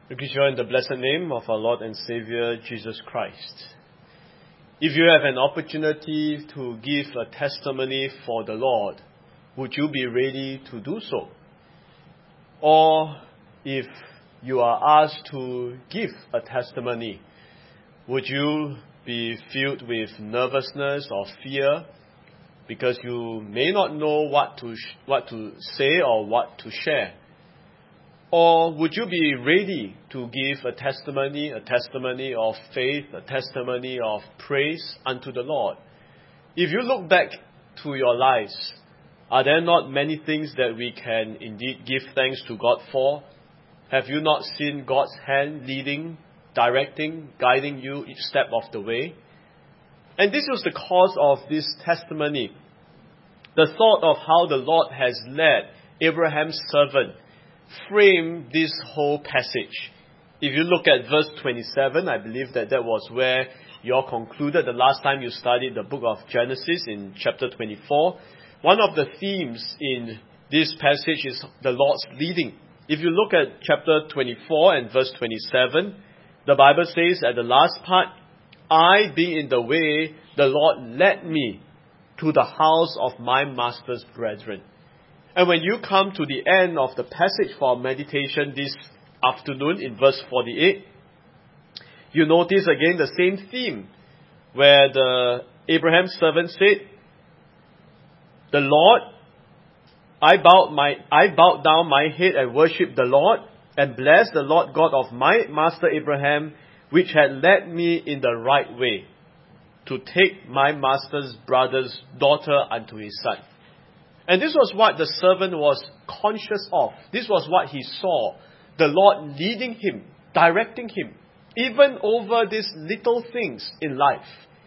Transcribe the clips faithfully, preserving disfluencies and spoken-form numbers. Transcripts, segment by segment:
We greet you in the blessed name of our Lord and Savior, Jesus Christ. If you have an opportunity to give a testimony for the Lord, would you be ready to do so? Or if you are asked to give a testimony, would you be filled with nervousness or fear because you may not know what to sh- what to say or what to share? Or would you be ready to give a testimony, a testimony of faith, a testimony of praise unto the Lord? If you look back to your lives, are there not many things that we can indeed give thanks to God for? Have you not seen God's hand leading, directing, guiding you each step of the way? And this was the cause of this testimony. The thought of how the Lord has led Abraham's servant frame this whole passage. If you look at verse twenty-seven, I believe that that was where you all concluded the last time you studied the book of Genesis in chapter twenty-four. One of the themes in this passage is the Lord's leading. If you look at chapter twenty-four and verse twenty-seven, the Bible says at the last part, I being in the way, the Lord led me to the house of my master's brethren. And when you come to the end of the passage for meditation this afternoon in verse forty-eight, you notice again the same theme where the Abraham's servant said, the Lord, I bowed my I bowed down my head and worshipped the Lord and blessed the Lord God of my master Abraham, which had led me in the right way to take my master's brother's daughter unto his son. And this was what the servant was conscious of. This was what he saw. The Lord leading him, directing him, even over these little things in life.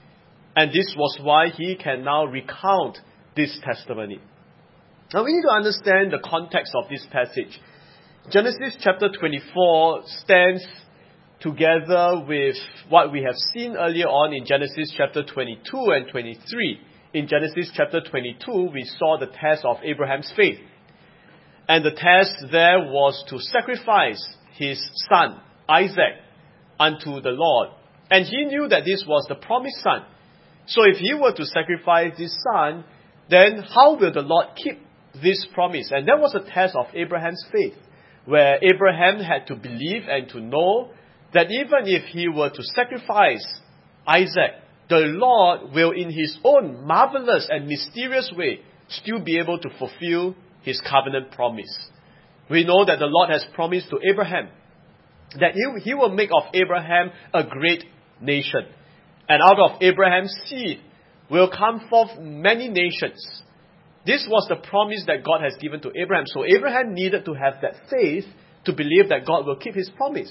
And this was why he can now recount this testimony. Now we need to understand the context of this passage. Genesis chapter twenty-four stands together with what we have seen earlier on in Genesis chapter twenty-two and twenty-three. In Genesis chapter twenty-two, we saw the test of Abraham's faith. And the test there was to sacrifice his son, Isaac, unto the Lord. And he knew that this was the promised son. So if he were to sacrifice his son, then how will the Lord keep this promise? And that was a test of Abraham's faith, where Abraham had to believe and to know that even if he were to sacrifice Isaac, the Lord will in His own marvelous and mysterious way still be able to fulfill His covenant promise. We know that the Lord has promised to Abraham that He, he will make of Abraham a great nation. And out of Abraham's seed will come forth many nations. This was the promise that God has given to Abraham. So Abraham needed to have that faith to believe that God will keep His promise.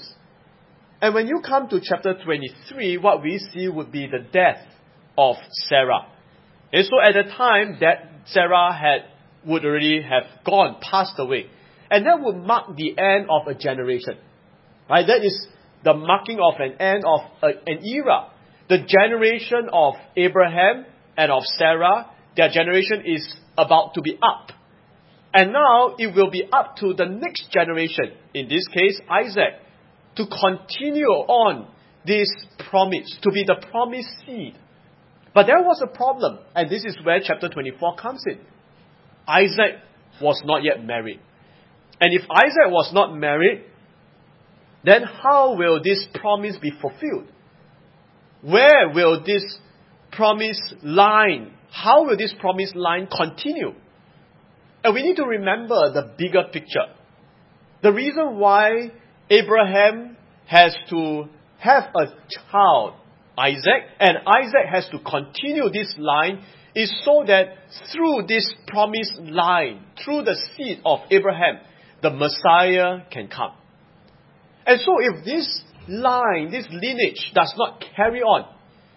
And when you come to chapter twenty-three, what we see would be the death of Sarah. And so at the time that Sarah had would already have gone, passed away. And that would mark the end of a generation. Right? That is the marking of an end of a, an era. The generation of Abraham and of Sarah, their generation is about to be up. And now it will be up to the next generation, in this case Isaac, to continue on this promise, to be the promised seed. But there was a problem, and this is where chapter twenty-four comes in. Isaac was not yet married. And if Isaac was not married, then how will this promise be fulfilled? Where will this promise line, how will this promise line continue? And we need to remember the bigger picture. The reason why Abraham has to have a child, Isaac, and Isaac has to continue this line is so that through this promised line, through the seed of Abraham, the Messiah can come. And so if this line, this lineage does not carry on,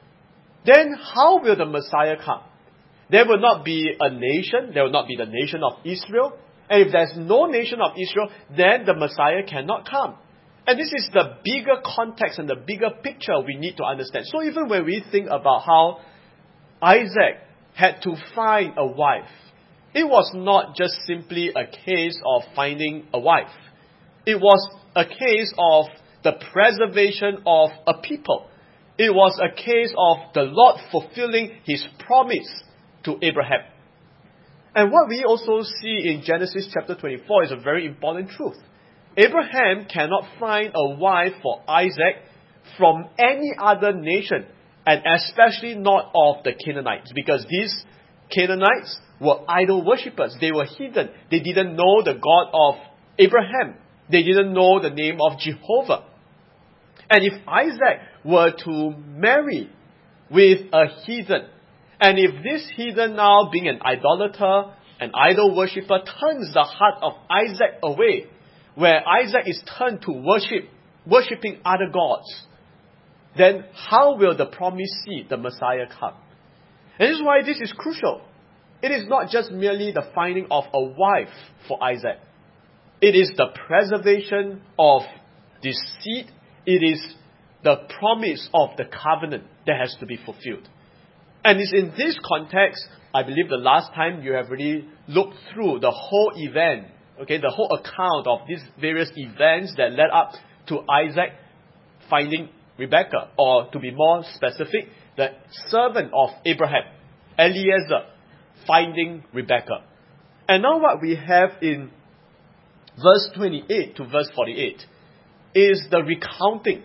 then how will the Messiah come? There will not be a nation, there will not be the nation of Israel. And if there's no nation of Israel, then the Messiah cannot come. And this is the bigger context and the bigger picture we need to understand. So even when we think about how Isaac had to find a wife, it was not just simply a case of finding a wife. It was a case of the preservation of a people. It was a case of the Lord fulfilling His promise to Abraham. And what we also see in Genesis chapter twenty-four is a very important truth. Abraham cannot find a wife for Isaac from any other nation, and especially not of the Canaanites, because these Canaanites were idol worshippers. They were heathen. They didn't know the God of Abraham. They didn't know the name of Jehovah. And if Isaac were to marry with a heathen, and if this heathen now, being an idolater, an idol worshipper, turns the heart of Isaac away, where Isaac is turned to worship, worshipping other gods, then how will the promised seed, the Messiah, come? And this is why this is crucial. It is not just merely the finding of a wife for Isaac. It is the preservation of this seed. It is the promise of the covenant that has to be fulfilled. And it's in this context, I believe the last time you have already looked through the whole event, okay, the whole account of these various events that led up to Isaac finding Rebekah, or to be more specific, the servant of Abraham, Eliezer, finding Rebekah. And now what we have in verse twenty-eight to verse forty-eight is the recounting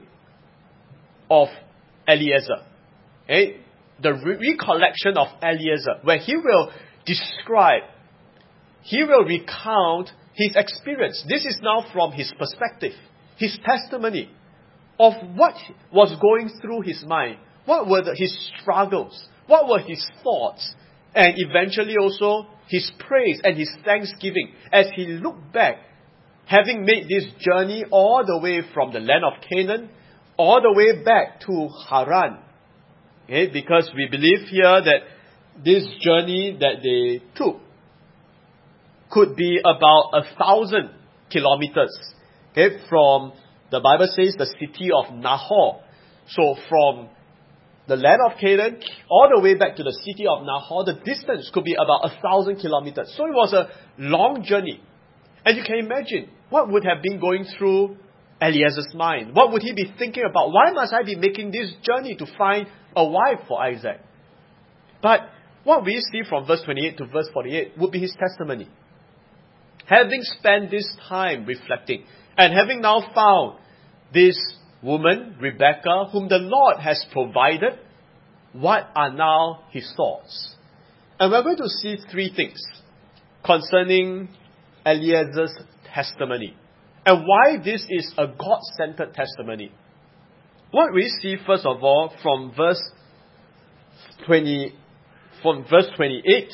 of Eliezer. Okay? The re- recollection of Eliezer, where he will describe, he will recount his experience. This is now from his perspective, his testimony of what was going through his mind. What were the, his struggles? What were his thoughts? And eventually also his praise and his thanksgiving as he looked back, having made this journey all the way from the land of Canaan, all the way back to Haran. Okay, because we believe here that this journey that they took could be about a thousand kilometers. Okay, from, the Bible says, the city of Nahor. So from the land of Canaan all the way back to the city of Nahor, the distance could be about a thousand kilometers. So it was a long journey. And you can imagine what would have been going through Eliezer's mind. What would he be thinking about? Why must I be making this journey to find a wife for Isaac? But what we see from verse twenty-eight to verse forty-eight would be his testimony. Having spent this time reflecting, and having now found this woman, Rebekah, whom the Lord has provided, what are now his thoughts? And we're going to see three things concerning Eliezer's testimony, and why this is a God-centered testimony. What we see first of all from verse twenty, from verse twenty-eight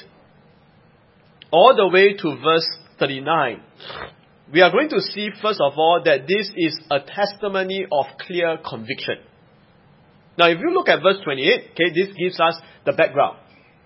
all the way to verse thirty-nine, we are going to see first of all that this is a testimony of clear conviction. Now, if you look at verse twenty-eight, okay, this gives us the background.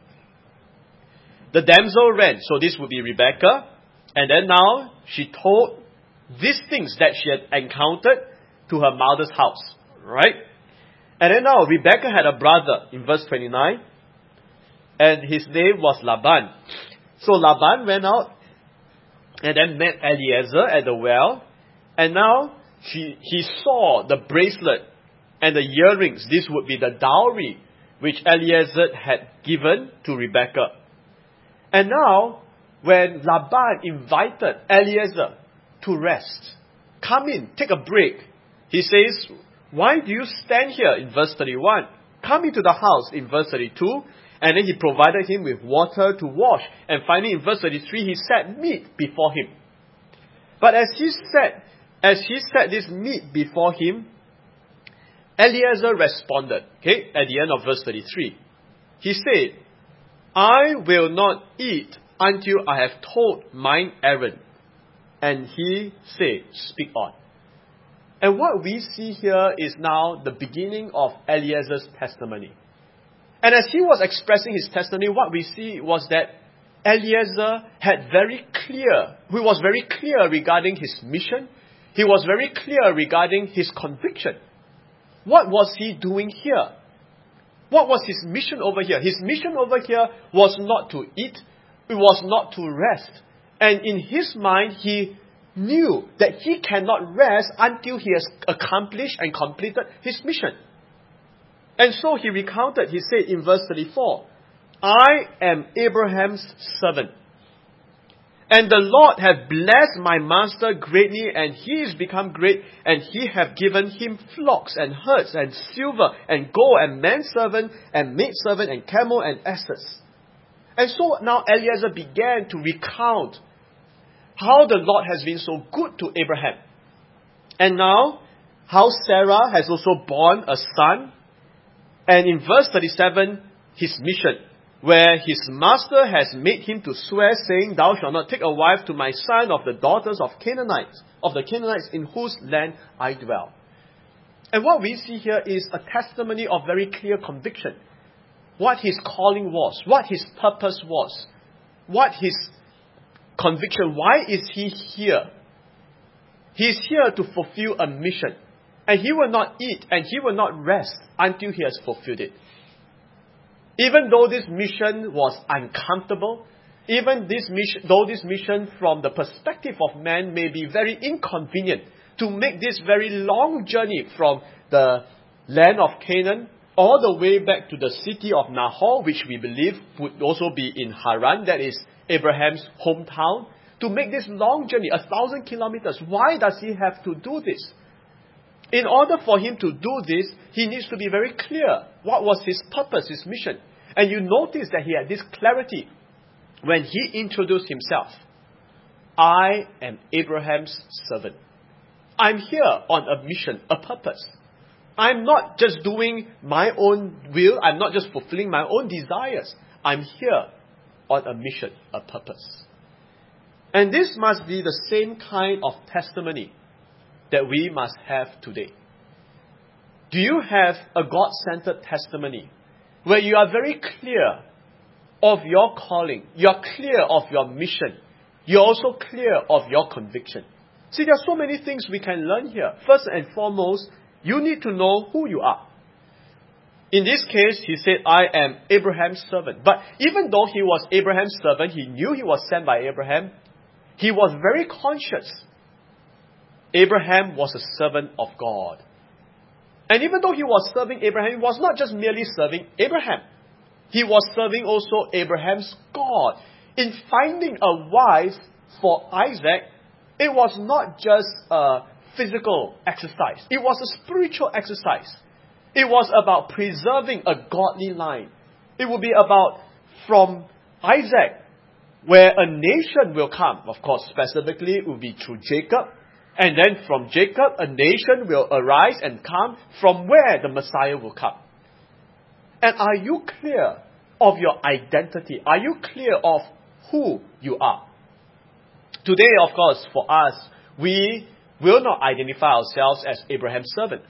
The damsel ran, so this would be Rebekah, and then now she told these things that she had encountered to her mother's house, right? And then now Rebekah had a brother in verse twenty-nine, and his name was Laban. So Laban went out and then met Eliezer at the well, and now she, he saw the bracelet and the earrings. This would be the dowry which Eliezer had given to Rebekah. And now, when Laban invited Eliezer to rest, come in, take a break, he says, why do you stand here in verse thirty-one? Come into the house in verse thirty-two. And then he provided him with water to wash. And finally in verse thirty-three, he set meat before him. But as he set, as he set this meat before him, Eliezer responded, okay, at the end of verse thirty-three. He said, I will not eat until I have told mine errand. And he said, speak on. And what we see here is now the beginning of Eliezer's testimony. And as he was expressing his testimony, what we see was that Eliezer had very clear, he was very clear regarding his mission. He was very clear regarding his conviction. What was he doing here? What was his mission over here? His mission over here was not to eat. It was not to rest. And in his mind, he knew that he cannot rest until he has accomplished and completed his mission. And so he recounted, he said in verse thirty-four, I am Abraham's servant. And the Lord hath blessed my master greatly, and he is become great, and he hath given him flocks and herds and silver and gold and manservant and maidservant and camel and asses. And so now Eliezer began to recount how the Lord has been so good to Abraham. And now how Sarah has also borne a son. And in verse thirty-seven, his mission, where his master has made him to swear, saying, Thou shalt not take a wife to my son of the daughters of Canaanites, of the Canaanites in whose land I dwell. And what we see here is a testimony of very clear conviction. What his calling was, what his purpose was, what his conviction, why is he here? He is here to fulfill a mission. And he will not eat and he will not rest until he has fulfilled it. Even though this mission was uncomfortable, even this mission, though this mission from the perspective of man may be very inconvenient, to make this very long journey from the land of Canaan all the way back to the city of Nahor, which we believe would also be in Haran, that is Abraham's hometown, to make this long journey, a thousand kilometers. Why does he have to do this? In order for him to do this, he needs to be very clear what was his purpose, his mission. And you notice that he had this clarity when he introduced himself. I am Abraham's servant. I'm here on a mission, a purpose. I'm not just doing my own will. I'm not just fulfilling my own desires. I'm here on a mission, a purpose. And this must be the same kind of testimony that we must have today. Do you have a God-centered testimony where you are very clear of your calling, you are clear of your mission, you're also clear of your conviction? See, there are so many things we can learn here. First and foremost, you need to know who you are. In this case, he said, I am Abraham's servant. But even though he was Abraham's servant, he knew he was sent by Abraham, he was very conscious Abraham was a servant of God. And even though he was serving Abraham, he was not just merely serving Abraham. He was serving also Abraham's God. In finding a wife for Isaac, it was not just a physical exercise. It was a spiritual exercise. It was about preserving a godly line. It would be about from Isaac, where a nation will come. Of course, specifically, it will be through Jacob. And then from Jacob, a nation will arise and come from where the Messiah will come. And are you clear of your identity? Are you clear of who you are? Today, of course, for us, we will not identify ourselves as Abraham's servant.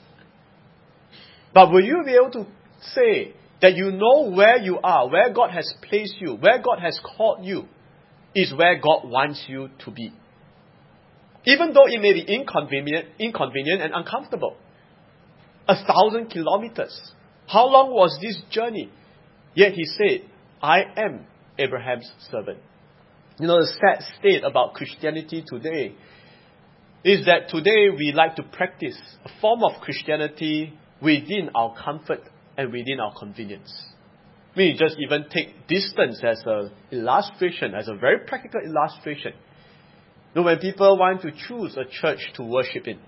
But will you be able to say that you know where you are, where God has placed you, where God has called you, is where God wants you to be? Even though it may be inconvenient, inconvenient and uncomfortable. A thousand kilometers. How long was this journey? Yet he said, I am Abraham's servant. You know, the sad state about Christianity today is that today we like to practice a form of Christianity within our comfort and within our convenience. We just even take distance as an illustration, as a very practical illustration. You know, when people want to choose a church to worship in,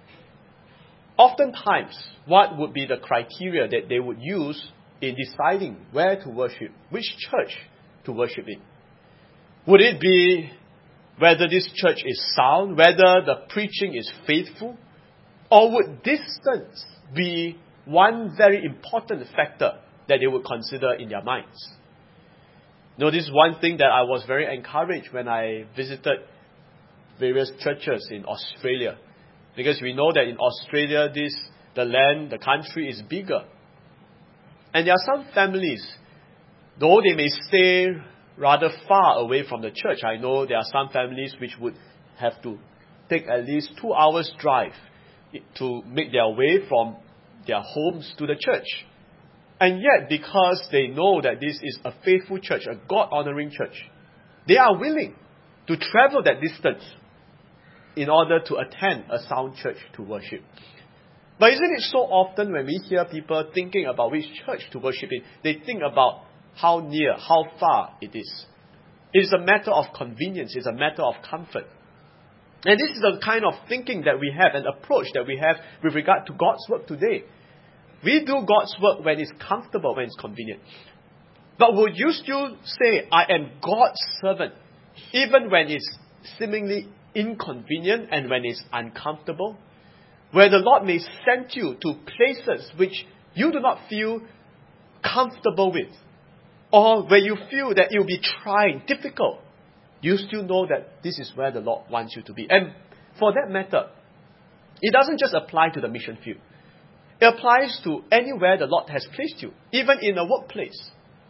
oftentimes, what would be the criteria that they would use in deciding where to worship, which church to worship in? Would it be whether this church is sound, whether the preaching is faithful, or would distance be one very important factor that they would consider in their minds? You know, this is one thing that I was very encouraged when I visited various churches in Australia. Because we know that in Australia, this the land, the country is bigger. And there are some families, though they may stay rather far away from the church. I know there are some families which would have to take at least two hours drive to make their way from their homes to the church. And yet, because they know that this is a faithful church, a God-honoring church, they are willing to travel that distance in order to attend a sound church to worship. But isn't it so often when we hear people thinking about which church to worship in, they think about how near, how far it is. It is a matter of convenience. It's a matter of comfort. And this is the kind of thinking that we have, an approach that we have with regard to God's work today. We do God's work when it's comfortable, when it's convenient. But would you still say, I am God's servant, even when it's seemingly inconvenient and when it's uncomfortable? Where the Lord may send you to places which you do not feel comfortable with, or where you feel that it will be trying, difficult, you still know that this is where the Lord wants you to be. And for that matter, it doesn't just apply to the mission field. It applies to anywhere the Lord has placed you, even in a workplace.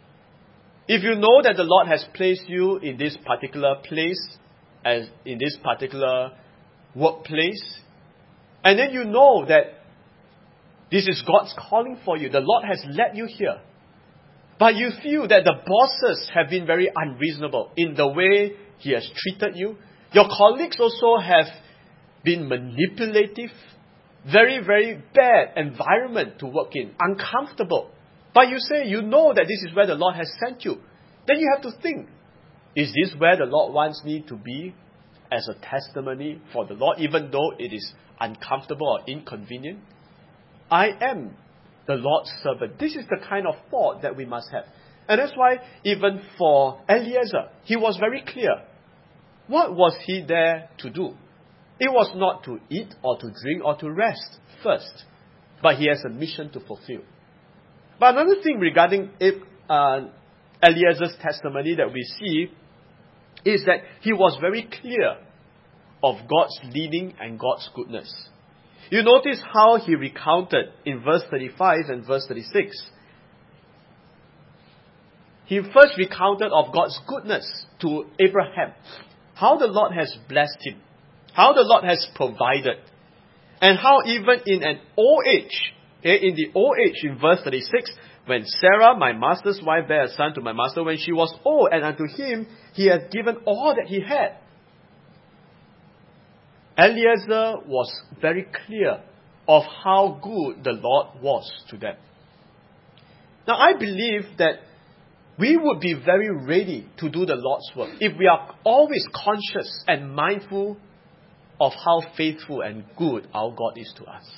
If you know that the Lord has placed you in this particular place, as in this particular workplace, and then you know that this is God's calling for you, the Lord has led you here, but you feel that the bosses have been very unreasonable in the way He has treated you, your colleagues also have been manipulative, very, very bad environment to work in, uncomfortable. But you say, you know that this is where the Lord has sent you. Then you have to think, is this where the Lord wants me to be as a testimony for the Lord, even though it is uncomfortable or inconvenient? I am the Lord's servant. This is the kind of thought that we must have. And that's why even for Eliezer, he was very clear. What was he there to do? It was not to eat or to drink or to rest first, but he has a mission to fulfill. But another thing regarding uh, Eliezer's testimony that we see is that he was very clear of God's leading and God's goodness. You notice how he recounted in verse thirty-five and verse thirty-six. He first recounted of God's goodness to Abraham, how the Lord has blessed him, how the Lord has provided, and how even in an old age, okay, in the old age, in verse thirty-six, when Sarah, my master's wife, bare a son to my master, when she was old, and unto him he had given all that he had. Eliezer was very clear of how good the Lord was to them. Now I believe that we would be very ready to do the Lord's work if we are always conscious and mindful of how faithful and good our God is to us.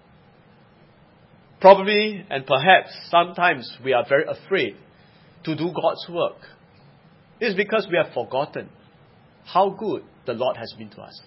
Probably and perhaps sometimes we are very afraid to do God's work. It's because we have forgotten how good the Lord has been to us.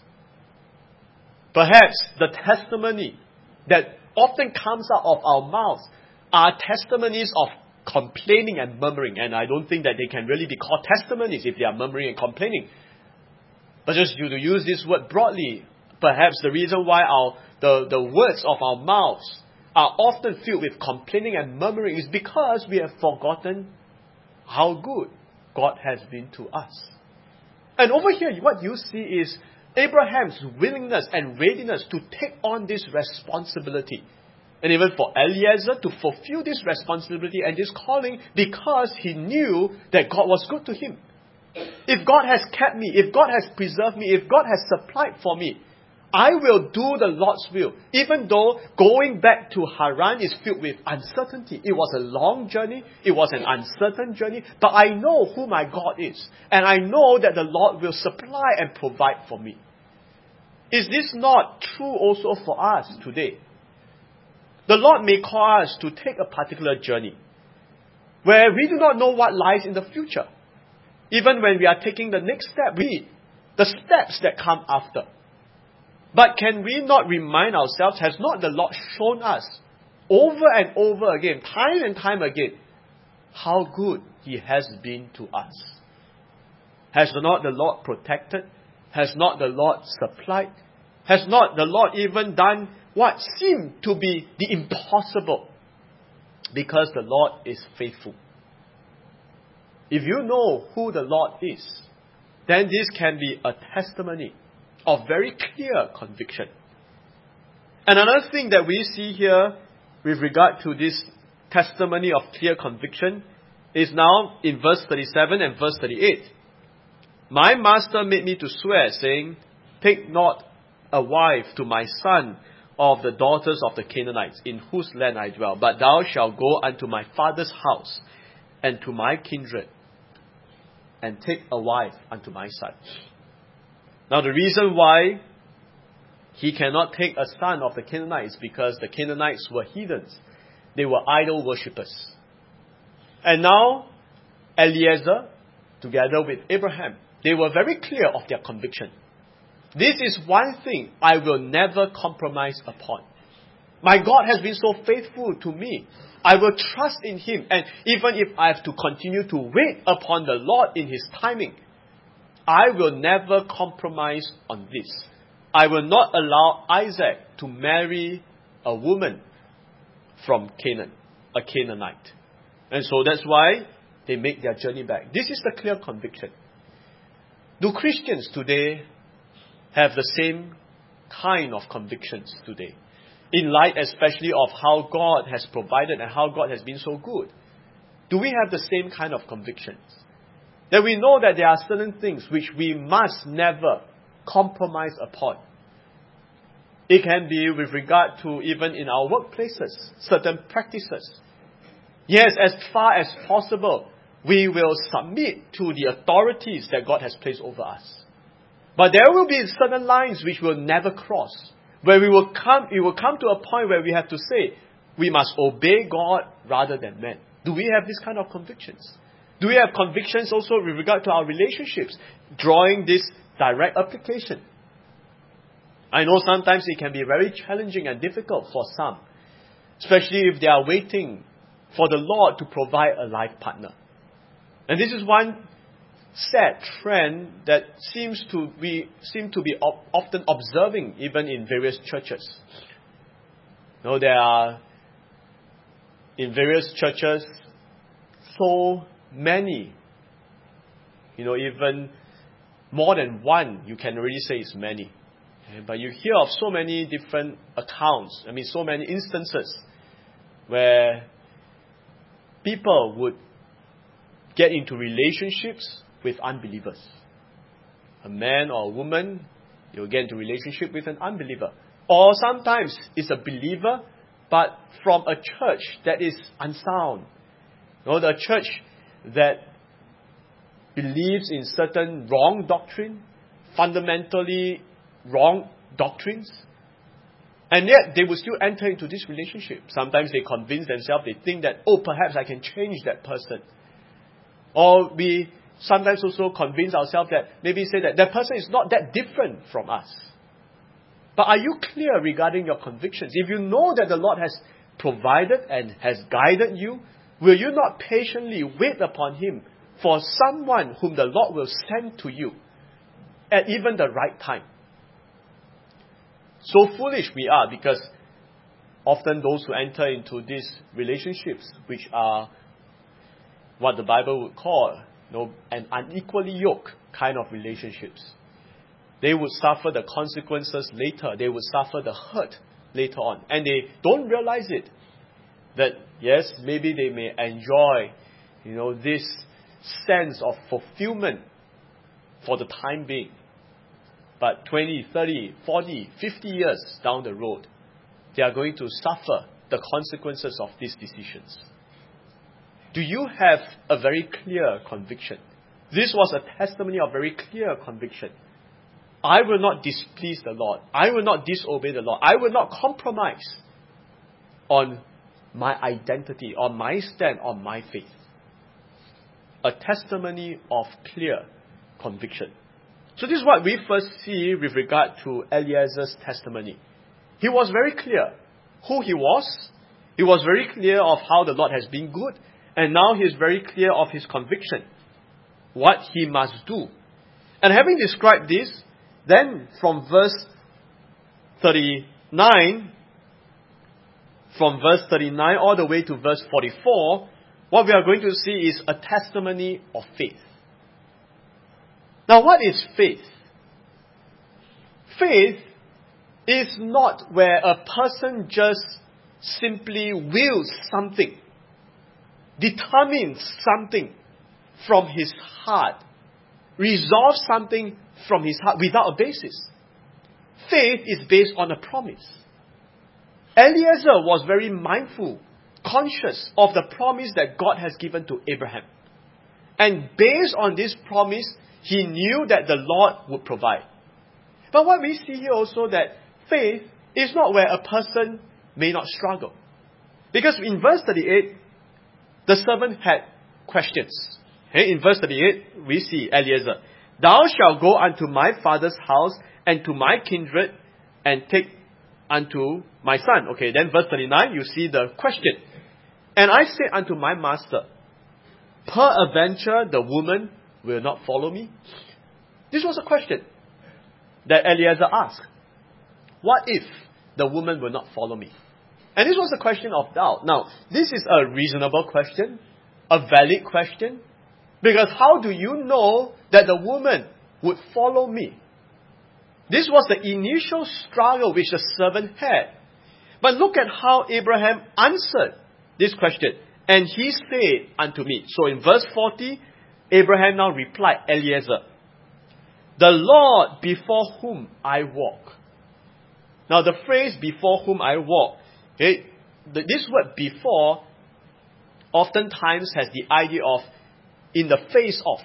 Perhaps the testimony that often comes out of our mouths are testimonies of complaining and murmuring. And I don't think that they can really be called testimonies if they are murmuring and complaining. But just to use this word broadly, perhaps the reason why our the, the words of our mouths are often filled with complaining and murmuring is because we have forgotten how good God has been to us. And over here, what you see is Abraham's willingness and readiness to take on this responsibility. And even for Eliezer to fulfill this responsibility and this calling because he knew that God was good to him. If God has kept me, if God has preserved me, if God has supplied for me, I will do the Lord's will. Even though going back to Haran is filled with uncertainty. It was a long journey. It was an uncertain journey. But I know who my God is. And I know that the Lord will supply and provide for me. Is this not true also for us today? The Lord may call us to take a particular journey where we do not know what lies in the future. Even when we are taking the next step, we, the steps that come after. But can we not remind ourselves, has not the Lord shown us over and over again, time and time again, how good He has been to us? Has not the Lord protected? Has not the Lord supplied? Has not the Lord even done what seemed to be the impossible? Because the Lord is faithful. If you know who the Lord is, then this can be a testimony of very clear conviction. And another thing that we see here with regard to this testimony of clear conviction is now in verse thirty-seven and verse thirty-eight. My master made me to swear, saying, take not a wife to my son of the daughters of the Canaanites, in whose land I dwell, but thou shalt go unto my father's house, and to my kindred, and take a wife unto my son. Now the reason why he cannot take a son of the Canaanites is because the Canaanites were heathens. They were idol worshippers. And now Eliezer, together with Abraham, they were very clear of their conviction. This is one thing I will never compromise upon. My God has been so faithful to me. I will trust in Him. And even if I have to continue to wait upon the Lord in His timing, I will never compromise on this. I will not allow Isaac to marry a woman from Canaan, a Canaanite. And so that's why they make their journey back. This is the clear conviction. Do Christians today have the same kind of convictions today? In light especially of how God has provided and how God has been so good. Do we have the same kind of convictions? That we know that there are certain things which we must never compromise upon. It can be with regard to even in our workplaces, certain practices. Yes, as far as possible, we will submit to the authorities that God has placed over us. But there will be certain lines which we'll never cross. Where we will come, it will come to a point where we have to say, we must obey God rather than men. Do we have this kind of convictions? Do we have convictions also with regard to our relationships, drawing this direct application? I know sometimes it can be very challenging and difficult for some, especially if they are waiting for the Lord to provide a life partner. And this is one sad trend that seems to be seem to be op- often observing even in various churches. You know, there are in various churches so many, you know, even more than one, you can already say it's many. Okay? But you hear of so many different accounts, I mean so many instances where people would get into relationships with unbelievers. A man or a woman, you'll get into relationship with an unbeliever. Or sometimes it's a believer, but from a church that is unsound. You know, the church that believes in certain wrong doctrine, fundamentally wrong doctrines. And yet they will still enter into this relationship. Sometimes they convince themselves, they think that, oh, perhaps I can change that person. Or we sometimes also convince ourselves that, maybe say that that person is not that different from us. But are you clear regarding your convictions? If you know that the Lord has provided and has guided you, will you not patiently wait upon Him for someone whom the Lord will send to you at even the right time? So foolish we are, because often those who enter into these relationships, which are what the Bible would call, you know, an unequally yoked kind of relationships, they would suffer the consequences later. They would suffer the hurt later on. And they don't realize it. That, yes, maybe they may enjoy, you know, this sense of fulfillment for the time being. But twenty, thirty, forty, fifty years down the road, they are going to suffer the consequences of these decisions. Do you have a very clear conviction? This was a testimony of very clear conviction. I will not displease the Lord. I will not disobey the Lord. I will not compromise on my identity, on my stand, on my faith. A testimony of clear conviction. So this is what we first see with regard to Eliezer's testimony. He was very clear who he was. He was very clear of how the Lord has been good. And now he is very clear of his conviction, what he must do. And having described this, then from verse thirty-nine, from verse thirty-nine all the way to verse forty-four, what we are going to see is a testimony of faith. Now, what is faith? Faith is not where a person just simply wills something, determines something from his heart, resolves something from his heart without a basis. faith is based on a promise. Eliezer was very mindful, conscious of the promise that God has given to Abraham. And based on this promise, he knew that the Lord would provide. But what we see here also that faith is not where a person may not struggle. Because in verse thirty-eight, the servant had questions. Okay, in verse thirty-eight, we see Eliezer, "Thou shalt go unto my father's house and to my kindred and take unto my son." Okay, then verse thirty-nine, you see the question. "And I said unto my master, peradventure the woman will not follow me?" This was a question that Eliezer asked. What if the woman will not follow me? And this was a question of doubt. Now, this is a reasonable question, a valid question, because how do you know that the woman would follow me? This was the initial struggle which the servant had. But look at how Abraham answered this question. "And he said unto me." So in verse forty, Abraham now replied, Eliezer, "The Lord before whom I walk." Now the phrase "before whom I walk," okay, this word "before" oftentimes has the idea of in the face of.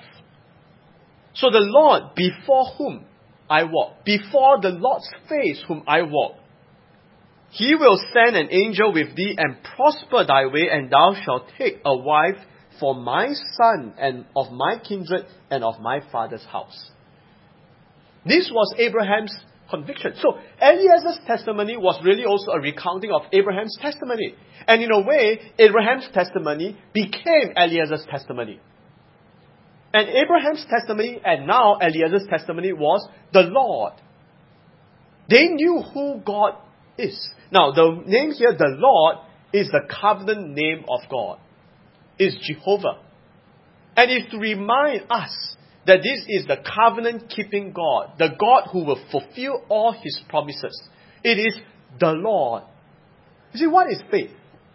So the Lord before whom I walk, before the Lord's face whom I walk, He will send an angel with thee and prosper thy way, and thou shalt take a wife for my son and of my kindred and of my father's house. This was Abraham's conviction. So Eliezer's testimony was really also a recounting of Abraham's testimony. And in a way, Abraham's testimony became Eliezer's testimony. And Abraham's testimony and now Eliezer's testimony was the Lord. They knew who God is. Now, the name here, the Lord, is the covenant name of God. It's Jehovah. And it's to remind us that this is the covenant-keeping God, the God who will fulfill all His promises. It is the Lord. You see, what is faith?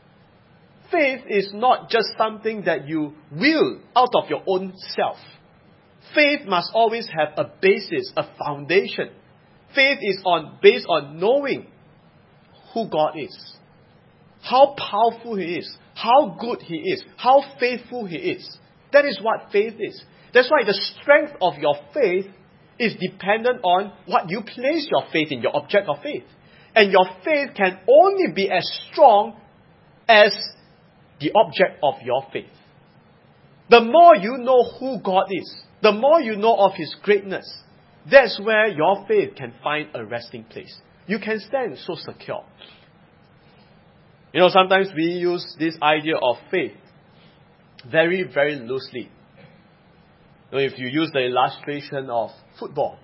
Faith is not just something that you will out of your own self. Faith must always have a basis, a foundation. Faith is on based on knowing who God is, how powerful He is, how good He is, how faithful He is. That is what faith is. That's why the strength of your faith is dependent on what you place your faith in, your object of faith. And your faith can only be as strong as the object of your faith. The more you know who God is, the more you know of His greatness, that's where your faith can find a resting place. You can stand so secure. You know, sometimes we use this idea of faith very, very loosely. You know, if you use the illustration of football,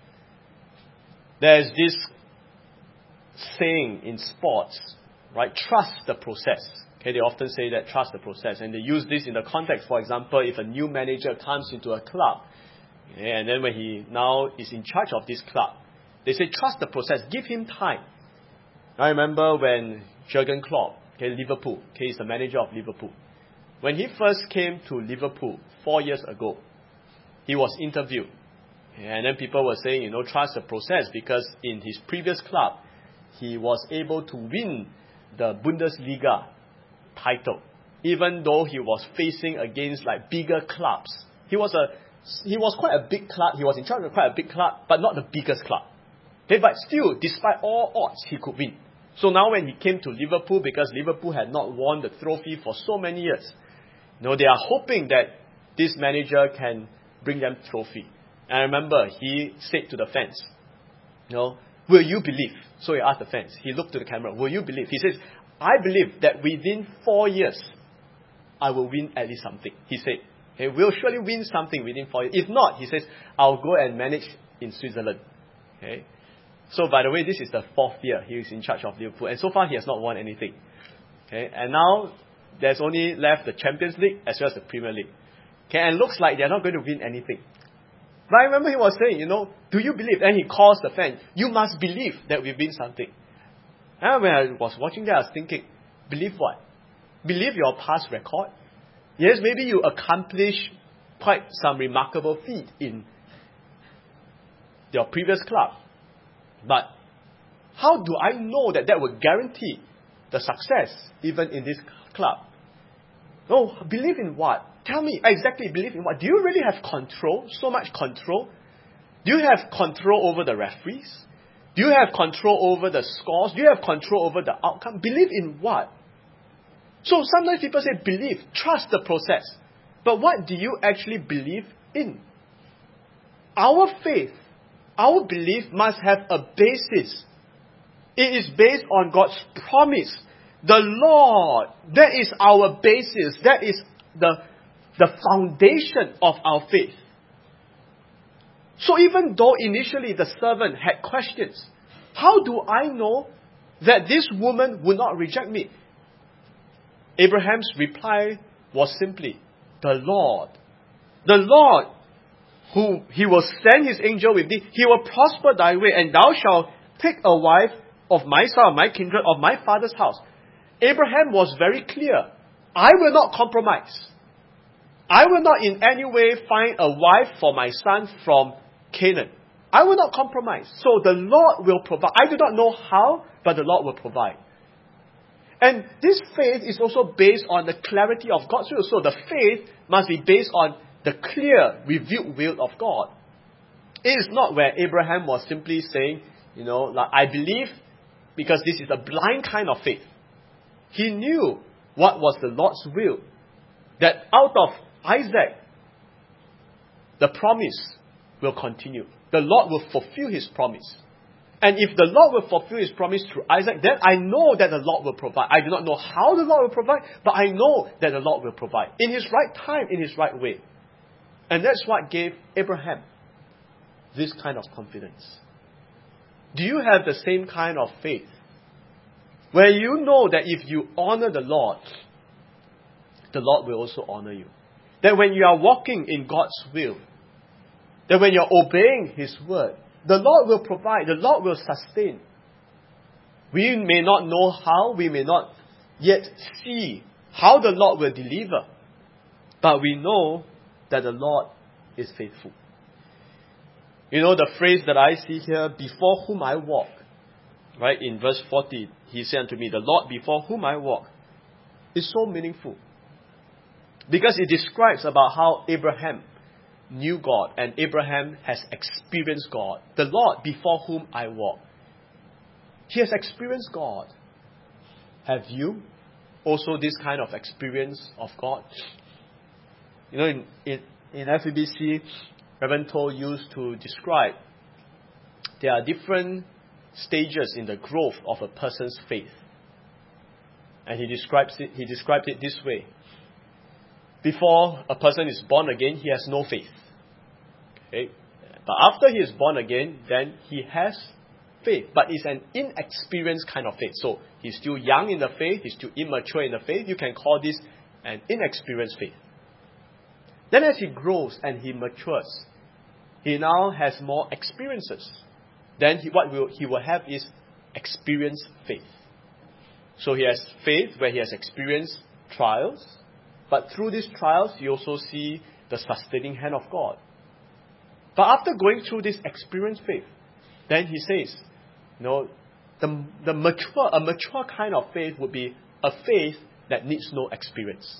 there's this saying in sports, right? Trust the process. Okay, they often say that trust the process. And they use this in the context, for example, if a new manager comes into a club, okay, and then when he now is in charge of this club, they say trust the process, give him time. I remember when Jurgen Klopp, okay, Liverpool, okay, he's the manager of Liverpool. When he first came to Liverpool four years ago, he was interviewed. And then people were saying, you know, trust the process, because in his previous club, he was able to win the Bundesliga title, even though he was facing against like bigger clubs. He was a he was quite a big club. He was in charge of quite a big club, but not the biggest club. Okay, but still, despite all odds, he could win. So now when he came to Liverpool, because Liverpool had not won the trophy for so many years, you know, they are hoping that this manager can bring them trophy. And I remember he said to the fans, you know, will you believe? So he asked the fans. He looked to the camera. Will you believe? He says, I believe that within four years, I will win at least something. He said, hey, we'll surely win something within four years. If not, he says, I'll go and manage in Switzerland. Okay. So by the way, this is the fourth year he is in charge of Liverpool. And so far, he has not won anything. Okay. And now, there's only left the Champions League as well as the Premier League. Okay. And it looks like they're not going to win anything. But I remember he was saying, you know, do you believe? And he calls the fans, you must believe that we win something. And when I was watching that, I was thinking, believe what? Believe your past record? Yes, maybe you accomplish quite some remarkable feat in your previous club. But how do I know that that will guarantee the success even in this club? No, believe in what? Tell me exactly believe in what? Do you really have control? So much control? Do you have control over the referees? Do you have control over the scores? Do you have control over the outcome? Believe in what? So sometimes people say believe, trust the process. But what do you actually believe in? Our faith, our belief must have a basis. It is based on God's promise. The Lord, that is our basis. That is the, the foundation of our faith. So even though initially the servant had questions, how do I know that this woman would not reject me? Abraham's reply was simply, the Lord. The Lord, who he will send his angel with thee, he will prosper thy way, and thou shalt take a wife of my son, of my kindred, of my father's house. Abraham was very clear. I will not compromise. I will not in any way find a wife for my son from Canaan. I will not compromise. So the Lord will provide. I do not know how, but the Lord will provide. And this faith is also based on the clarity of God's will. So the faith must be based on the clear, revealed will of God. It is not where Abraham was simply saying, you know, like, I believe because this is a blind kind of faith. He knew what was the Lord's will. That out of Isaac, the promise will continue. The Lord will fulfill His promise. And if the Lord will fulfill His promise through Isaac, then I know that the Lord will provide. I do not know how the Lord will provide, but I know that the Lord will provide. In His right time, in His right way. And that's what gave Abraham this kind of confidence. Do you have the same kind of faith? Where you know that if you honor the Lord, the Lord will also honor you. That when you are walking in God's will, that when you're obeying His word, the Lord will provide, the Lord will sustain. We may not know how, we may not yet see how the Lord will deliver, but we know that the Lord is faithful. You know the phrase that I see here, before whom I walk, right? In verse forty, He said unto me, the Lord before whom I walk, is so meaningful. Because it describes about how Abraham knew God and Abraham has experienced God. The Lord before whom I walk. He has experienced God. Have you also this kind of experience of God? You know, in, in, in F E B C, Reverend Toh used to describe there are different stages in the growth of a person's faith. And he describes it, he described it this way. Before a person is born again, he has no faith. Okay? But after he is born again, then he has faith. But it's an inexperienced kind of faith. So he's still young in the faith, he's still immature in the faith. You can call this an inexperienced faith. Then as he grows and he matures, he now has more experiences. Then he, what will, he will have is experienced faith. So he has faith where he has experienced trials. But through these trials, you also see the sustaining hand of God. But after going through this experienced faith, then he says, you know, the, the mature, a mature kind of faith would be a faith that needs no experience.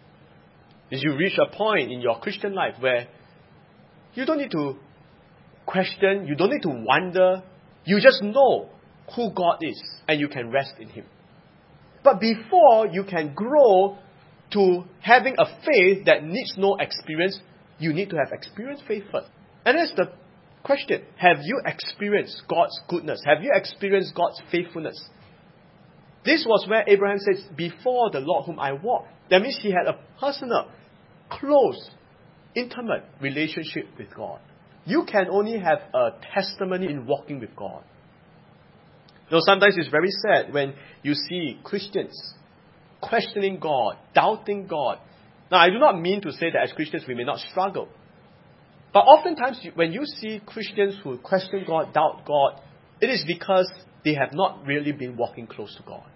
As you reach a point in your Christian life where you don't need to question, you don't need to wonder, you just know who God is and you can rest in Him. But before you can grow to having a faith that needs no experience, you need to have experienced faith first. And that's the question. Have you experienced God's goodness? Have you experienced God's faithfulness? This was where Abraham says, before the Lord whom I walk. That means he had a personal, close, intimate relationship with God. You can only have a testimony in walking with God. You know, sometimes it's very sad when you see Christians questioning God, doubting God. Now, I do not mean to say that as Christians we may not struggle. But oftentimes when you see Christians who question God, doubt God, it is because they have not really been walking close to God.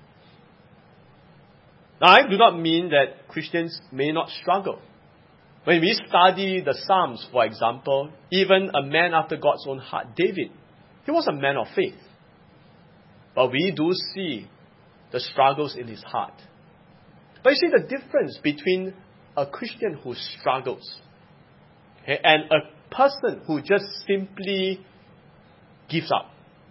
Now, I do not mean that Christians may not struggle. When we study the Psalms, for example, even a man after God's own heart, David, He was a man of faith. But we do see the struggles in his heart. But you see the difference between a Christian who struggles, okay, and a person who just simply gives up.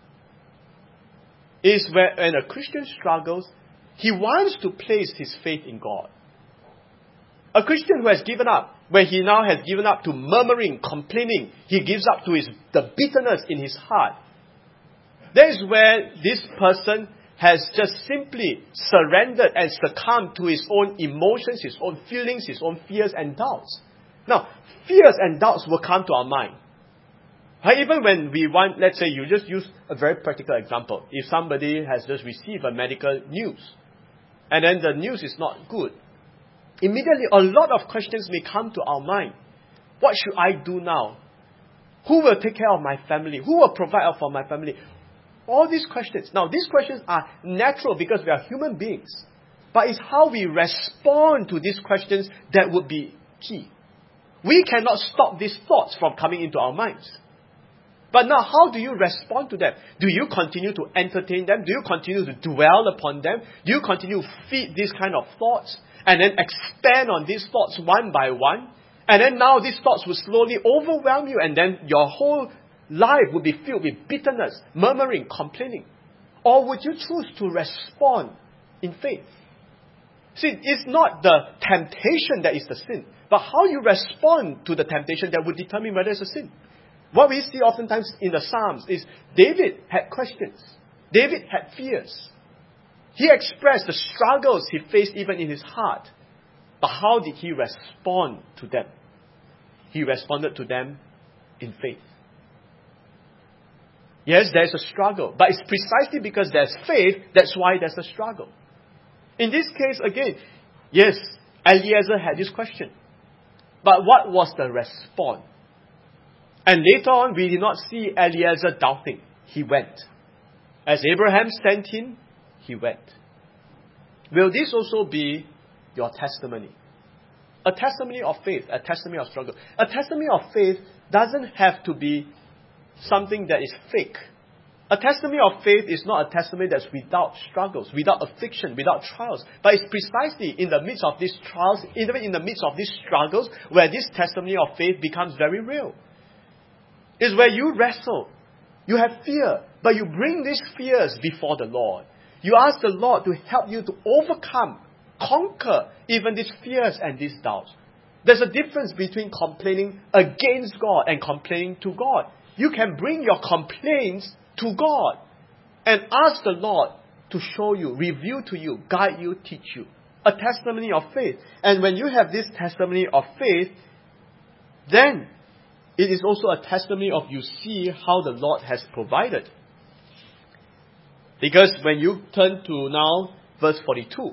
Is where when a Christian struggles, he wants to place his faith in God. A Christian who has given up, where he now has given up to murmuring, complaining, he gives up to his the bitterness in his heart. That is where this person has just simply surrendered and succumbed to his own emotions, his own feelings, his own fears and doubts. Now, fears and doubts will come to our mind. Right? Even when we want, let's say you just use a very practical example. If somebody has just received a medical news, and then the news is not good, immediately a lot of questions may come to our mind. What should I do now? Who will take care of my family? Who will provide for my family? All these questions. Now, these questions are natural because we are human beings. But it's how we respond to these questions that would be key. We cannot stop these thoughts from coming into our minds. But now, how do you respond to them? Do you continue to entertain them? Do you continue to dwell upon them? Do you continue to feed these kind of thoughts? And then expand on these thoughts one by one? And then now these thoughts will slowly overwhelm you, and then your whole life will be filled with bitterness, murmuring, complaining. Or would you choose to respond in faith? See, it's not the temptation that is the sin, but how you respond to the temptation that would determine whether it's a sin. What we see oftentimes in the Psalms is David had questions. David had fears. He expressed the struggles he faced even in his heart. But how did he respond to them? He responded to them in faith. Yes, there's a struggle. But it's precisely because there's faith, that's why there's a struggle. In this case, again, yes, Eliezer had this question. But what was the response? And later on, we did not see Eliezer doubting. He went. As Abraham sent him, he went. Will this also be your testimony? A testimony of faith, a testimony of struggle. A testimony of faith doesn't have to be something that is fake. A testimony of faith is not a testimony that's without struggles, without affliction, without trials. But it's precisely in the midst of these trials, even in the midst of these struggles, where this testimony of faith becomes very real. It's where you wrestle. You have fear, but you bring these fears before the Lord. You ask the Lord to help you to overcome, conquer even these fears and these doubts. There's a difference between complaining against God and complaining to God. You can bring your complaints to God and ask the Lord to show you, reveal to you, guide you, teach you. A testimony of faith. And when you have this testimony of faith, then it is also a testimony of you see how the Lord has provided. Because when you turn to now verse forty-two.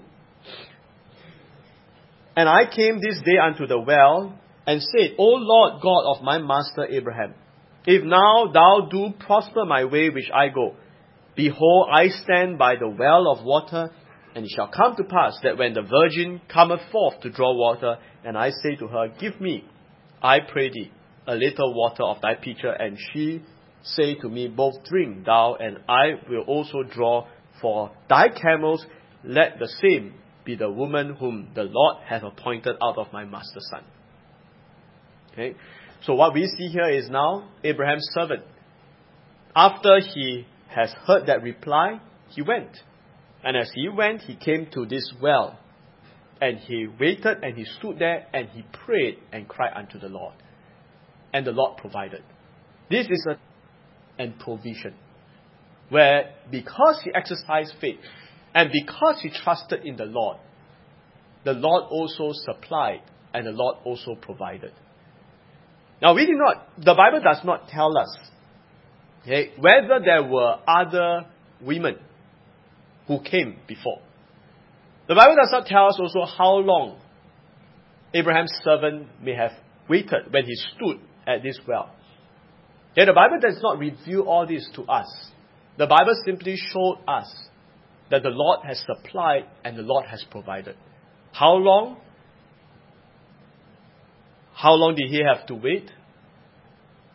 And I came this day unto the well, and said, O Lord God of my master Abraham, if now thou do prosper my way which I go, behold, I stand by the well of water, and it shall come to pass that when the virgin cometh forth to draw water, and I say to her, give me, I pray thee, a little water of thy pitcher, and she say to me, both drink thou, and I will also draw for thy camels, let the same be the woman whom the Lord hath appointed out of my master's son. Okay, so what we see here is now Abraham's servant. After he has heard that reply, he went. And as he went, he came to this well. And he waited and he stood there and he prayed and cried unto the Lord. And the Lord provided. This is a and provision. Where because he exercised faith and because he trusted in the Lord, the Lord also supplied and the Lord also provided. Now we did not, the Bible does not tell us okay, whether there were other women who came before. The Bible does not tell us also how long Abraham's servant may have waited when he stood at this well. Okay, the Bible does not reveal all this to us. The Bible simply showed us that the Lord has supplied and the Lord has provided. How long? How long did he have to wait?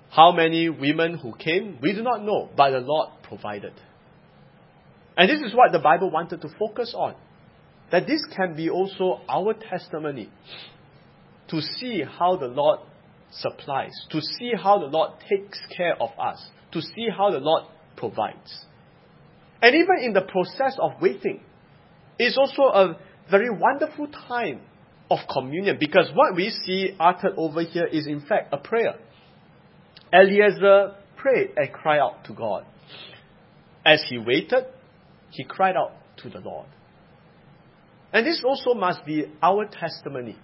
How many women who came, we do not know, but the Lord provided. And this is what the Bible wanted to focus on. That this can be also our testimony to see how the Lord supplies, to see how the Lord takes care of us, to see how the Lord provides. And even in the process of waiting, it's also a very wonderful time of communion, because what we see uttered over here is in fact a prayer. Eliezer prayed and cried out to God. As he waited, he cried out to the Lord. And this also must be our testimony.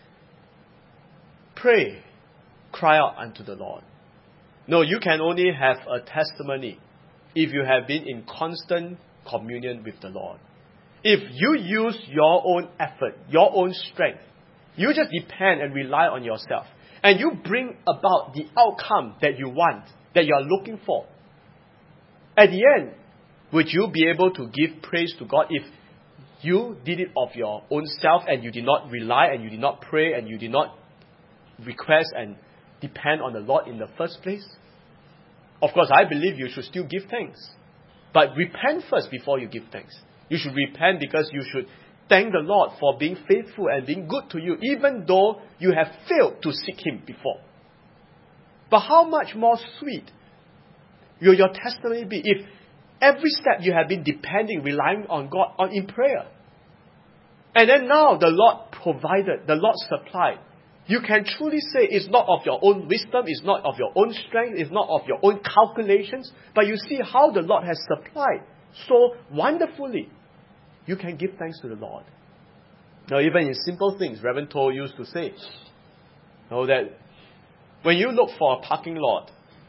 Pray, cry out unto the Lord. No, you can only have a testimony if you have been in constant communion with the Lord. If you use your own effort, your own strength, you just depend and rely on yourself, and you bring about the outcome that you want, that you are looking for, at the end, would you be able to give praise to God if you did it of your own self and you did not rely and you did not pray and you did not request and depend on the Lord in the first place? Of course, I believe you should still give thanks. But repent first before you give thanks. You should repent because you should thank the Lord for being faithful and being good to you, even though you have failed to seek Him before. But how much more sweet will your testimony be if every step you have been depending, relying on God on in prayer. And then now the Lord provided, the Lord supplied. You can truly say it's not of your own wisdom, it's not of your own strength, it's not of your own calculations, but you see how the Lord has supplied so wonderfully. You can give thanks to the Lord. Now, even in simple things, Reverend Toh used to say, you know, that when you look for a parking lot,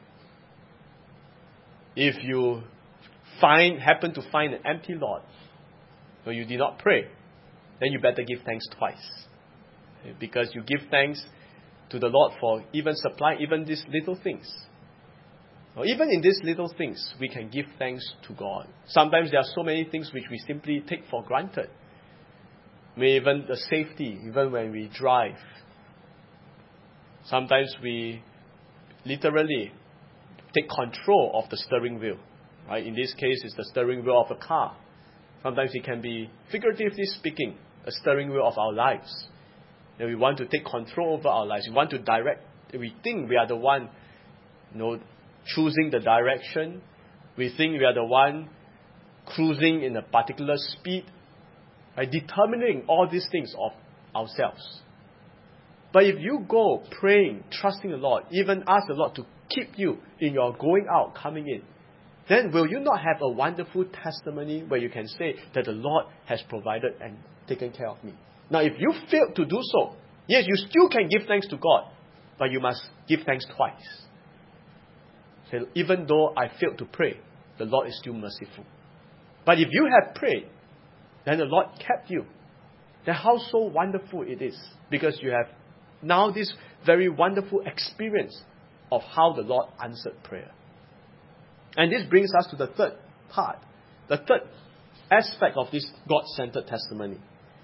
if you find happen to find an empty lot, or you did not pray, then you better give thanks twice. Because you give thanks to the Lord for even supplying even these little things. Or even in these little things, we can give thanks to God. Sometimes there are so many things which we simply take for granted. Maybe even the safety, even when we drive. Sometimes we literally take control of the steering wheel. Right? In this case, it's the steering wheel of a car. Sometimes it can be, figuratively speaking, a steering wheel of our lives. And we want to take control over our lives. We want to direct. We think we are the one, you know, choosing the direction. We think we are the one cruising in a particular speed, right? Determining all these things of ourselves. But if you go praying, trusting the Lord, even ask the Lord to keep you in your going out, coming in, then will you not have a wonderful testimony where you can say that the Lord has provided and taken care of me? Now, if you fail to do so, yes, you still can give thanks to God, but you must give thanks twice. So even though I failed to pray, the Lord is still merciful. But if you have prayed, then the Lord kept you. Then how so wonderful it is, because you have now this very wonderful experience of how the Lord answered prayer. And this brings us to the third part, the third aspect of this God-centered testimony.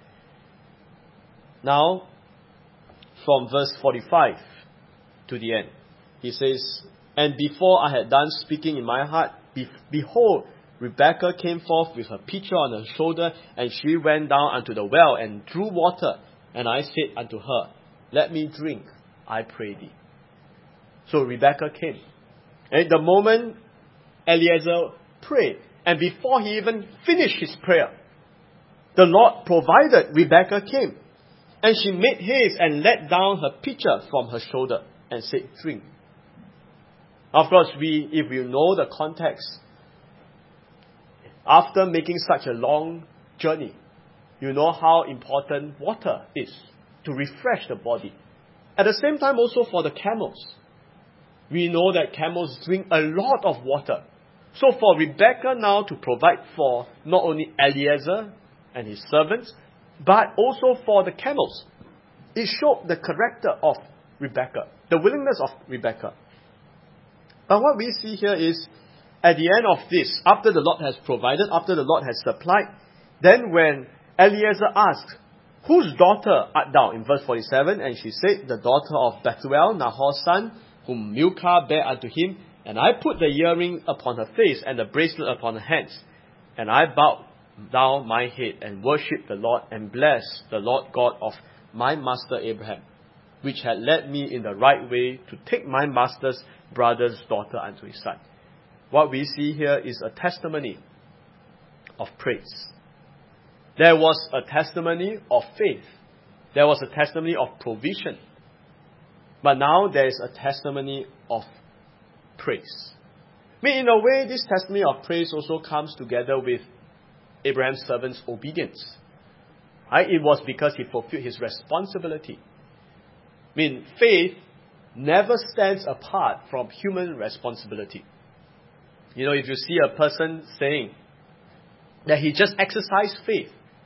Now, from verse forty-five to the end, he says, "And before I had done speaking in my heart, be- behold, Rebekah came forth with her pitcher on her shoulder, and she went down unto the well and drew water. And I said unto her, Let me drink, I pray thee." So Rebekah came. And the moment Eliezer prayed, and before he even finished his prayer, the Lord provided. Rebekah came. And she made haste and let down her pitcher from her shoulder and said, "Drink." Of course, we, if we know the context, after making such a long journey, you know how important water is to refresh the body. At the same time, also for the camels, we know that camels drink a lot of water. So for Rebekah now to provide for not only Eliezer and his servants, but also for the camels, it showed the character of Rebekah, the willingness of Rebekah. But what we see here is, at the end of this, after the Lord has provided, after the Lord has supplied, then when Eliezer asked, "Whose daughter art thou?" in verse forty-seven, and she said, "The daughter of Bethuel, Nahor's son, whom Milcah bare unto him, and I put the earring upon her face, and the bracelet upon her hands. And I bowed down my head, and worshipped the Lord, and blessed the Lord God of my master Abraham, which had led me in the right way to take my master's brother's daughter unto his son. What we see here is a testimony of praise. There was a testimony of faith. There was a testimony of provision. But now there is a testimony of praise. I mean, in a way, this testimony of praise also comes together with Abraham's servant's obedience. Right? It was because he fulfilled his responsibility. I mean, faith never stands apart from human responsibility. You know, if you see a person saying that he just exercised faith,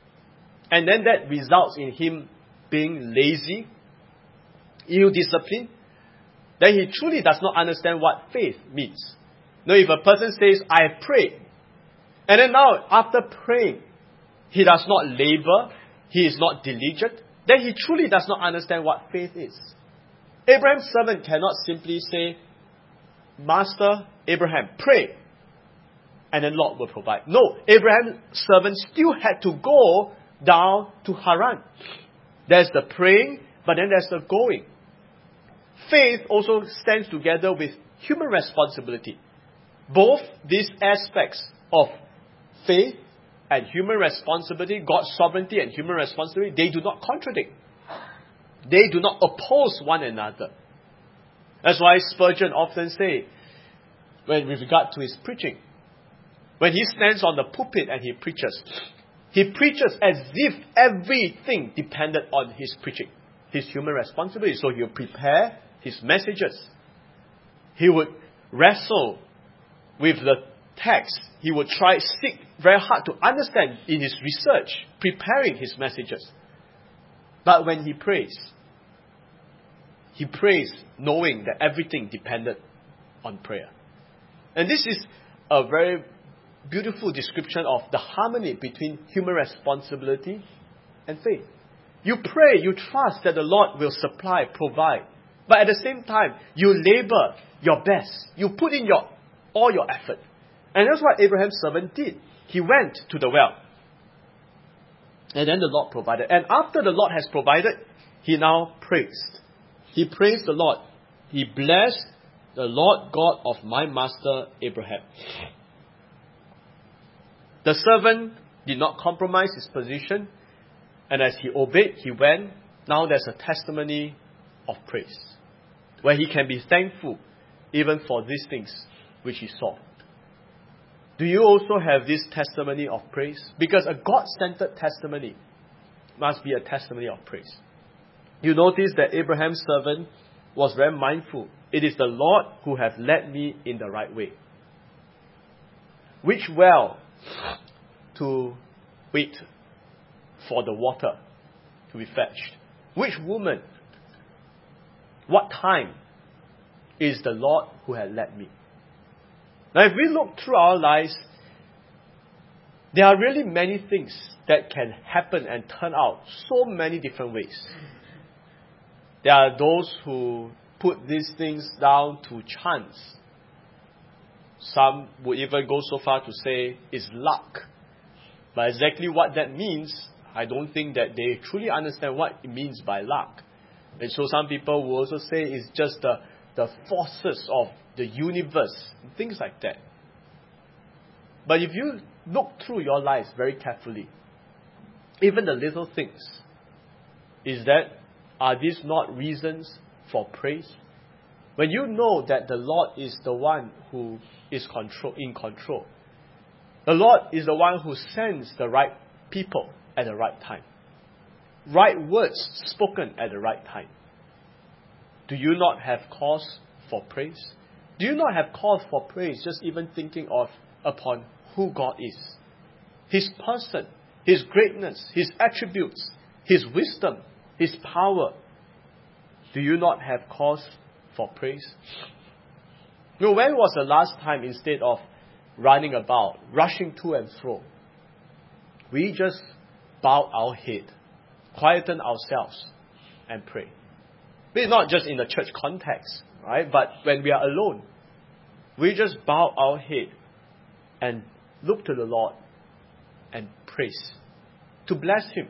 and then that results in him being lazy, ill-disciplined, then he truly does not understand what faith means. Now, if a person says, I have prayed, and then now, after praying, he does not labor, he is not diligent, then he truly does not understand what faith is. Abraham's servant cannot simply say, Master Abraham, pray, and then Lord will provide. No, Abraham's servant still had to go down to Haran. There's the praying, but then there's the going. Faith also stands together with human responsibility. Both these aspects of faith and human responsibility, God's sovereignty and human responsibility, they do not contradict. They do not oppose one another. That's why Spurgeon often say, when with regard to his preaching, when he stands on the pulpit and he preaches, he preaches as if everything depended on his preaching, his human responsibility. So he would prepare his messages. He would wrestle with the text. He would try, seek very hard to understand in his research, preparing his messages. But when he prays, he prays knowing that everything depended on prayer. And this is a very beautiful description of the harmony between human responsibility and faith. You pray, you trust that the Lord will supply, provide. But at the same time, you labor your best. You put in your all your effort. And that's what Abraham's servant did. He went to the well. And then the Lord provided. And after the Lord has provided, he now praised. He praised the Lord. He blessed the Lord God of my master Abraham. The servant did not compromise his position. And as he obeyed, he went. Now there's a testimony of praise, where he can be thankful even for these things which he saw. Do you also have this testimony of praise? Because a God-centered testimony must be a testimony of praise. You notice that Abraham's servant was very mindful. It is the Lord who has led me in the right way. Which well to wait for the water to be fetched? Which woman? What time is the Lord who has led me? Now, if we look through our lives, there are really many things that can happen and turn out so many different ways. There are those who put these things down to chance. Some would even go so far to say it's luck. But exactly what that means, I don't think that they truly understand what it means by luck. And so some people will also say it's just the, the forces of the universe, things like that. But if you look through your lives very carefully, even the little things, is that, are these not reasons for praise? When you know that the Lord is the one who is control, in control, the Lord is the one who sends the right people at the right time, right words spoken at the right time, do you not have cause for praise? Do you not have cause for praise just even thinking of upon who God is? His person, His greatness, His attributes, His wisdom, His power. Do you not have cause for praise? You know, when was the last time, instead of running about, rushing to and fro, we just bowed our head, quietened ourselves, and pray? It's not just in the church context, right? But when we are alone, we just bow our head and look to the Lord and praise, to bless Him.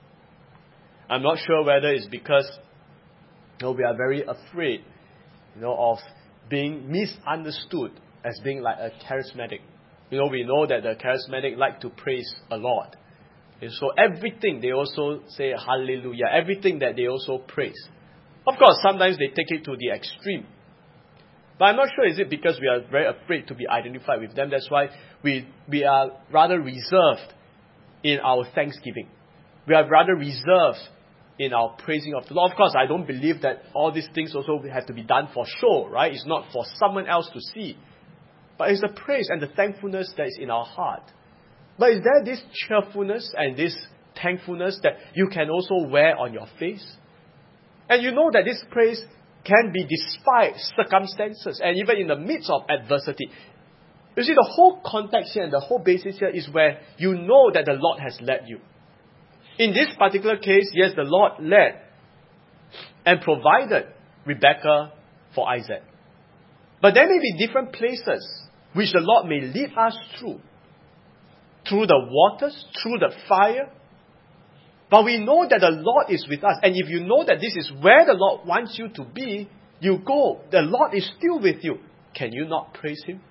I'm not sure whether it's because you know, we are very afraid you know, of being misunderstood as being like a charismatic. You know, we know that the charismatic like to praise a lot. And so everything they also say hallelujah. Everything that they also praise. Of course, sometimes they take it to the extreme. But I'm not sure is it because we are very afraid to be identified with them. That's why we, we are rather reserved in our thanksgiving. We are rather reserved in our praising of the Lord. Of course, I don't believe that all these things also have to be done for show, right? It's not for someone else to see. But it's the praise and the thankfulness that is in our heart. But is there this cheerfulness and this thankfulness that you can also wear on your face? And you know that this praise can be despite circumstances and even in the midst of adversity. You see, the whole context here and the whole basis here is where you know that the Lord has led you. In this particular case, yes, the Lord led and provided Rebekah for Isaac. But there may be different places which the Lord may lead us through. Through the waters, through the fire. But we know that the Lord is with us. And if you know that this is where the Lord wants you to be, you go. The Lord is still with you. Can you not praise Him?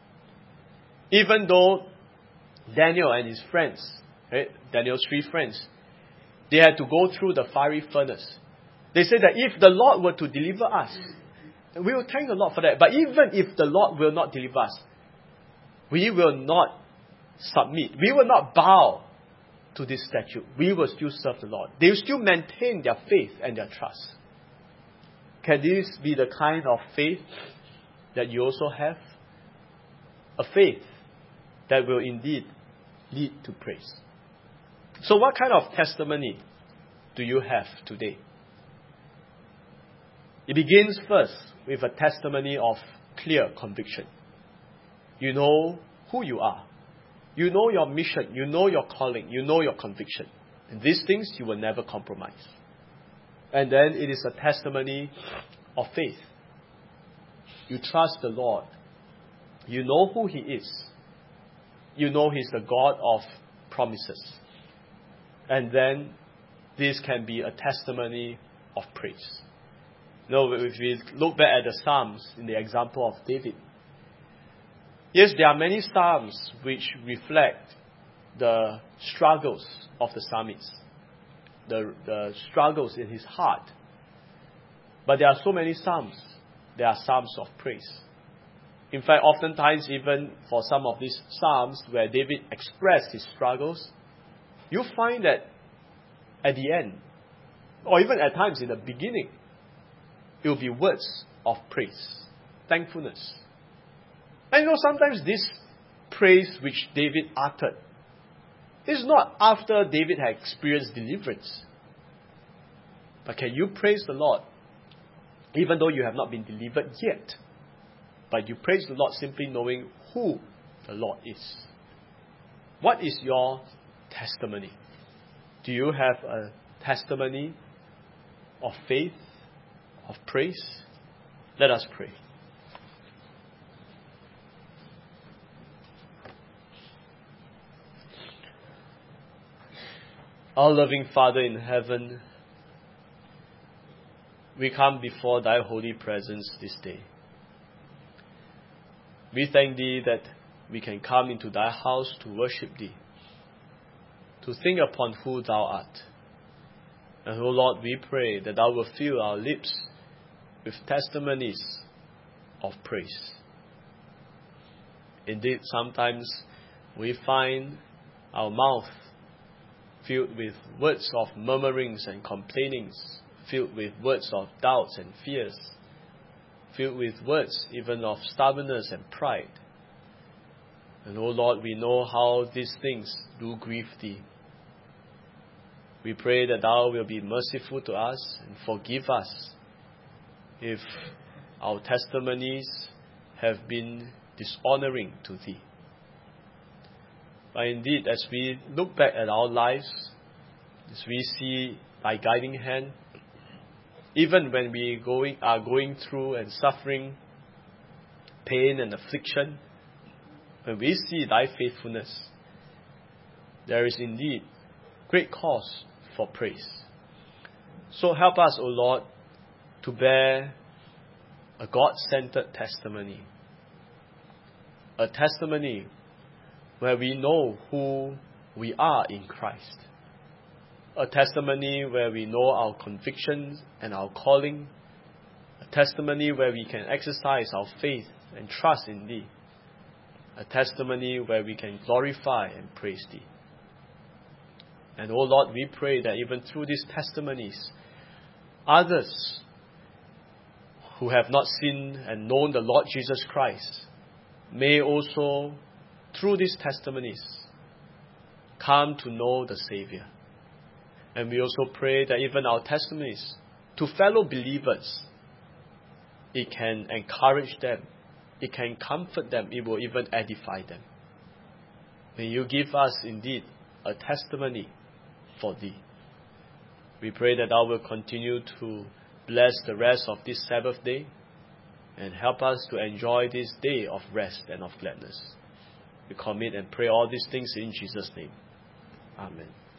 Even though Daniel and his friends, right, Daniel's three friends, they had to go through the fiery furnace. They said that if the Lord were to deliver us, we will thank the Lord for that. But even if the Lord will not deliver us, we will not submit. We will not bow to this statue. We will still serve the Lord. They will still maintain their faith and their trust. Can this be the kind of faith that you also have? A faith that will indeed lead to praise. So what kind of testimony do you have today? It begins first with a testimony of clear conviction. You know who you are. You know your mission. You know your calling. You know your conviction. And these things you will never compromise. And then it is a testimony of faith. You trust the Lord. You know who He is. You know He's the God of promises. And then this can be a testimony of praise. You know, if we look back at the Psalms in the example of David, yes, there are many Psalms which reflect the struggles of the psalmist, the, the struggles in his heart. But there are so many Psalms. There are Psalms of praise. In fact, oftentimes even for some of these Psalms where David expressed his struggles, you find that at the end, or even at times in the beginning, it will be words of praise, thankfulness. And you know, sometimes this praise which David uttered is not after David had experienced deliverance. But can you praise the Lord even though you have not been delivered yet? But you praise the Lord simply knowing who the Lord is. What is your testimony? Do you have a testimony of faith, of praise? Let us pray. Our loving Father in heaven, we come before Thy holy presence this day. We thank Thee that we can come into Thy house to worship Thee, to think upon who Thou art. And, O Lord, we pray that Thou will fill our lips with testimonies of praise. Indeed, sometimes we find our mouth filled with words of murmurings and complainings, filled with words of doubts and fears, filled with words even of stubbornness and pride. And, O Lord, we know how these things do grieve Thee. We pray that Thou will be merciful to us and forgive us if our testimonies have been dishonoring to Thee. But indeed, as we look back at our lives, as we see Thy guiding hand, even when we going, are going through and suffering pain and affliction, when we see thy faithfulness, there is indeed great cause for praise. So help us, O Lord, to bear a God-centered testimony. A testimony where we know who we are in Christ. A testimony where we know our convictions and our calling. A testimony where we can exercise our faith and trust in Thee. A testimony where we can glorify and praise Thee. And, O Lord, we pray that even through these testimonies, others who have not seen and known the Lord Jesus Christ may also, through these testimonies, come to know the Savior. And we also pray that even our testimonies to fellow believers, it can encourage them, it can comfort them, it will even edify them. May you give us indeed a testimony for Thee. We pray that Thou will continue to bless the rest of this Sabbath day and help us to enjoy this day of rest and of gladness. We commit and pray all these things in Jesus' name. Amen.